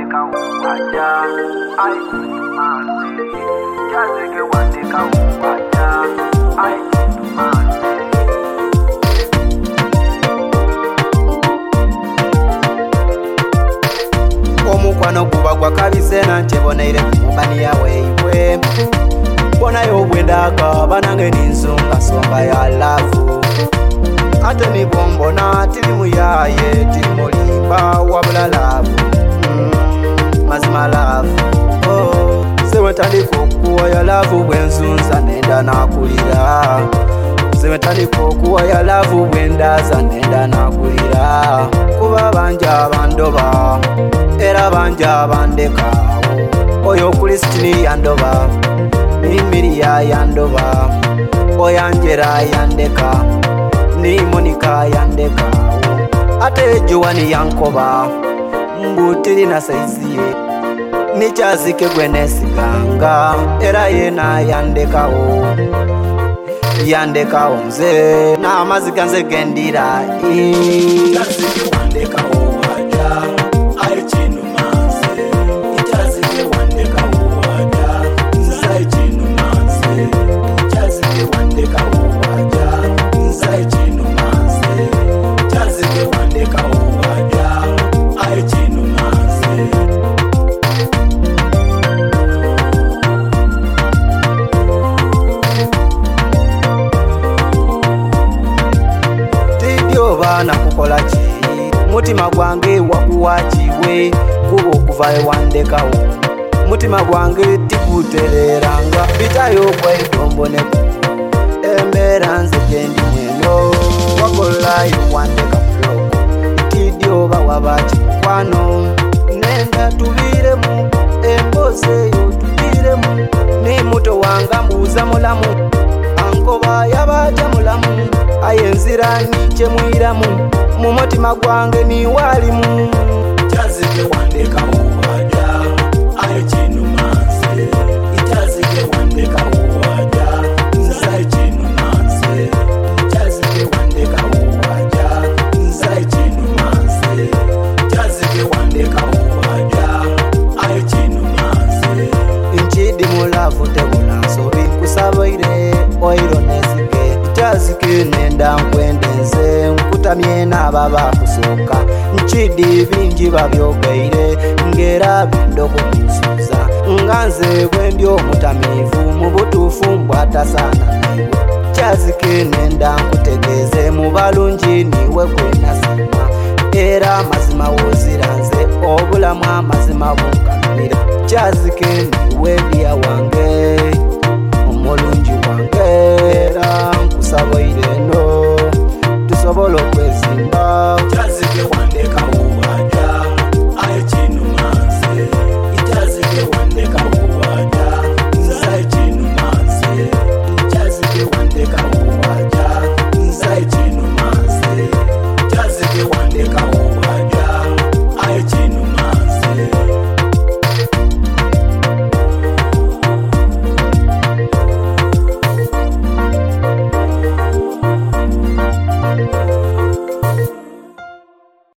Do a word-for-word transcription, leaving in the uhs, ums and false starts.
wandeka uwaja aitumane Chazike wandeka uwaja aitumane Omukwano guba gwa kabisena ncheboneire kumubani yawe iwe Bona yobwendaga banange ninsunga songa ya lavu Ate ni bombo na tili muyaye tili mulimba wabula lavu mm, mazima lavu oh. Sewe taliko kuwa ya lavu bwenzunza nenda na kulira Sewe taliko kuwa ya lavu bwendaza nenda na kulira Kuba banja bandoba era banja bandekawo Oyo Kristini yandoba ni Miriya yandoba Oyanjera yandeka ni Monica yandeka ate Joani yankoba mbutiri na saiziye ni Chazike gwenesiganga era yena yandekawo yandekawo mze na amazika nze gendira Chazike wandekawo waja aichinu manze Chazike wandekawo waja nzai chinu manze Chazike wandekawo waja nzai chinu manze Chazike wandekawo waja aichinu manze Tidio bana kukola chi mutima gwange wakuwachiwe kubo kuvaye wandekawo mutima gwange tikutereranga bitayo kwa idombo ne embera nze gendi mweno wakolayo wandeka muloko Tidio bawabachi kwano nenda tubire mu embose yo tubire mu ni muto wanga mbuza mulamu ankoba yabaja mulamu ayenzira niche mwiramu mu mutima gwange ni walimu Chazike wandeka uwaja aichinu manze Chazike wandeka uwaja nzai chinu manze Chazike wandeka uwaja nzai chinu manze Chazike wandeka uwaja aichinu manze Nchidi mulavu tebula sobi nkusabaire oiro nesike Chazike nenda nkwendenze nkutamye n'ababa kusoka Nchidi bingi babyogeire ngera bindo kunsuza nganze bwendi omutamivu mu butuufu mbwatasana naiwe Chazike nenda nkutegeze mu balungi niwe gwenasima era mazima woziranze obulamu amazima bunkanira Chazike niwe bya wange